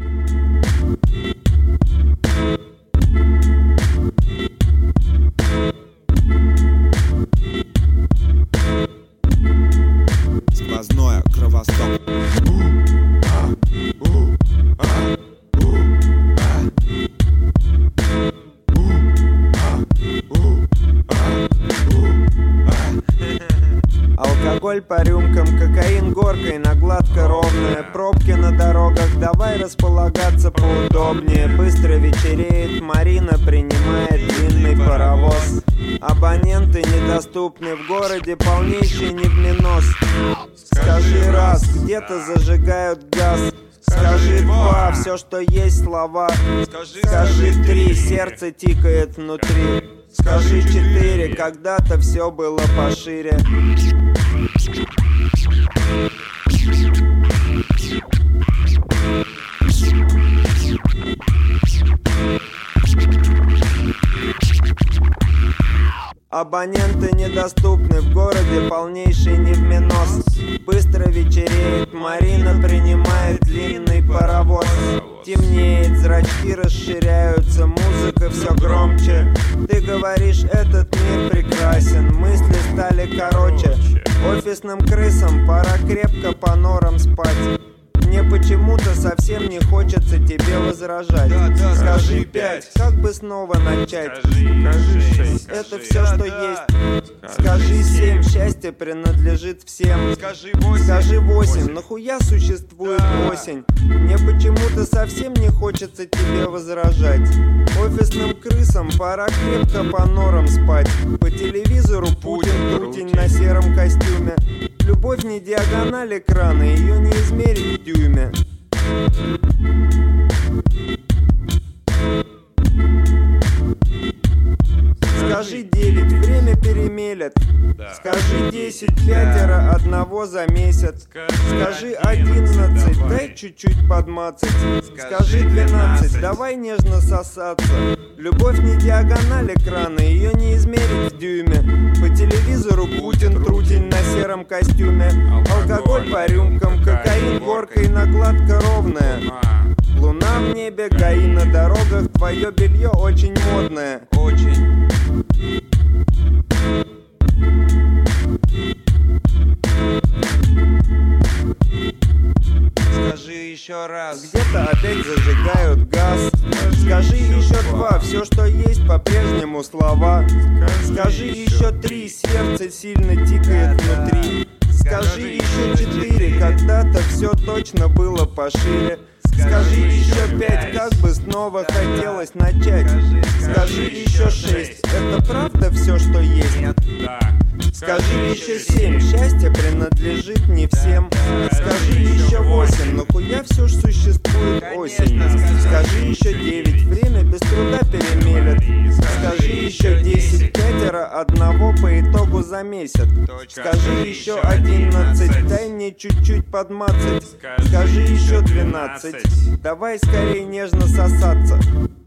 Сквозное кровосток. Алкоголь по рюмкам, кокаин горкой на гладко ровные пробки на дорогах, давай располагаться поудобнее. Быстро вечереет, Марина принимает длинный паровоз. Абоненты недоступны в городе, полнейший невменос. Скажи раз, где-то зажигают газ. Скажи два, все, что есть слова. Скажи три, сердце тикает внутри. Скажи четыре, когда-то все было пошире. Абоненты недоступны в городе, полнейший невменос. Быстро вечереет, Марина принимает длинный паровоз. Темнеет, зрачки расширяются, музыка все громче. Ты говоришь, этот мир прекрасен, мысли стали короче. Офисным крысам пора крепко по норам спать. Мне почему-то совсем не хочется тебе возражать. Скажи 5, как бы снова начать? Скажи 6, это все, что есть. Скажи 7, счастье принадлежит всем. Скажи 8, нахуя существует осень? Мне почему-то совсем не хочется тебе возражать. Офисным крысам пора крепко по норам спать. По телевизору Путин, Трутень на сером костюме. Любовь не диагональ экрана, ее не измерить в дюйме. Скажи 9, время перемелет. Скажи 10, пятеро одного замесят. Скажи 11, дай чуть-чуть подмацать. Скажи 12, давай нежно сосаться. Любовь не диагональ экрана, ее не измерить в дюйме. По телевизору Путин, Трутень на сером костюме. Алкоголь по рюмкам, кокаин горкой на гладко ровная. Луна в небе, ГАИ на дорогах, твое белье очень модное. Очень. Скажи еще раз. Где-то опять зажигают газ. Скажи еще 2, все, что есть, по-прежнему слова. Скажи еще 3, сердце сильно тикает внутри. Скажи еще 4, когда-то все точно было пошире. Скажи еще 5, как бы снова хотелось начать. Скажи еще 6, это правда все, что есть? Скажи еще 7, счастье принадлежит не всем. Скажи еще 8, нахуя все ж существует осень? Скажи еще 9, время без труда перемелет. Скажи еще 10, пятеро одного по итогу замесят. Скажи еще 11, дай мне чуть-чуть подмацать. Скажи еще 12, давай скорее нежно сосаться.